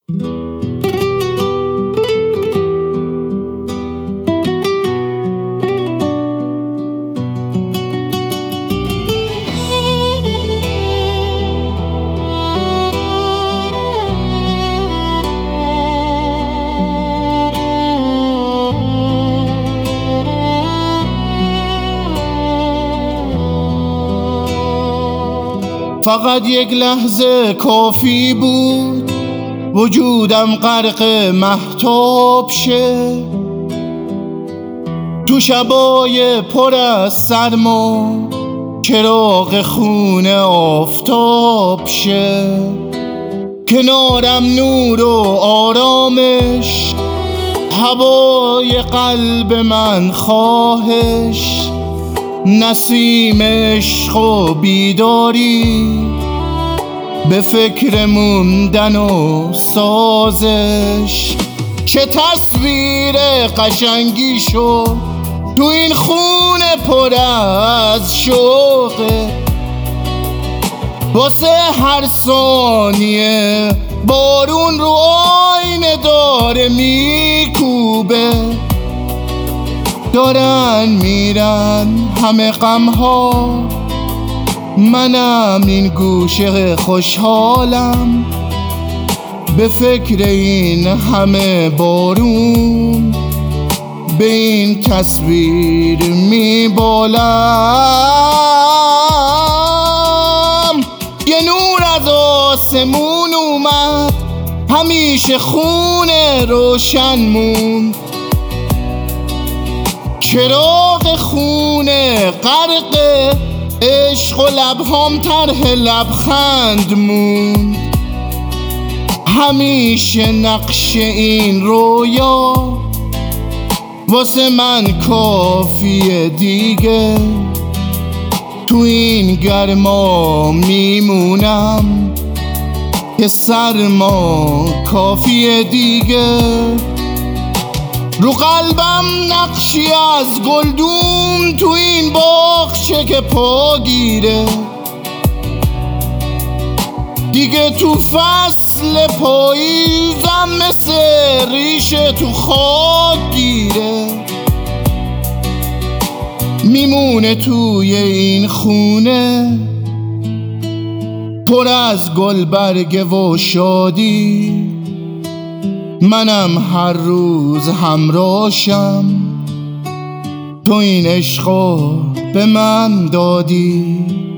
فقط یک لحظه کافی بود وجودم غرق مهتاب شه، تو شبای پر از سرما چراغ خونه آفتاب شه. کنارم نور و آرامش، هوای قلب من خواهش، نسیم عشق و بیداری، به فکر موندن و سازش. چه تصویر قشنگی شد تو این خونه پر از شوقه، واسه هر ثانیه بارون رو آینه داره میکوبه. دارن میرن همه غمها، منم این گوشه خوشحالم، به فکر این همه بارون به این تصویر میبالم. یه نور از آسمون اومد، همیشه خونه روشن موند، چراغ خونه غرق عشق و لبهام طرح لبخند موند. همیشه نقش این رویا واسه من کافیه دیگه، تو این گرما میمونم که سرما کافیه دیگه. رو قلبم نقشی از گلدون تو این باغچه که پا گیره، دیگه تو فصل پاییزم مثل ریشه تو خاک گیره. میمونه توی این خونه پر از گل برگه و شادی، منم هر روز همراهشم، تو این عشقو به من دادی.